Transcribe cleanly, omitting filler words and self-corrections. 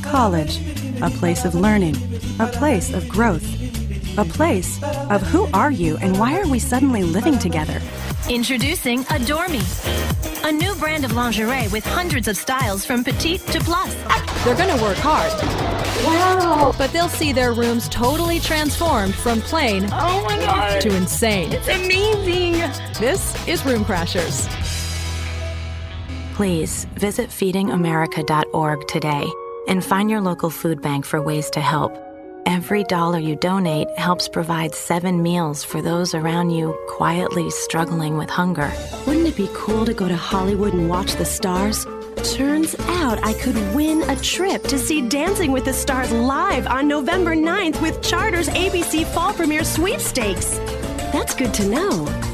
college, a place of learning, a place of growth, a place of who are you and why are we suddenly living together? Introducing Adore Me, a new brand of lingerie with hundreds of styles from petite to plus. They're gonna work hard. Wow! But they'll see their rooms totally transformed from plain to insane. It's amazing! This is Room Crashers. Please visit feedingamerica.org today and find your local food bank for ways to help. Every dollar you donate helps provide 7 meals for those around you quietly struggling with hunger. Wouldn't it be cool to go to Hollywood and watch the stars? Turns out I could win a trip to see Dancing with the Stars live on November 9th with Charter's ABC Fall Premiere Sweepstakes. That's good to know.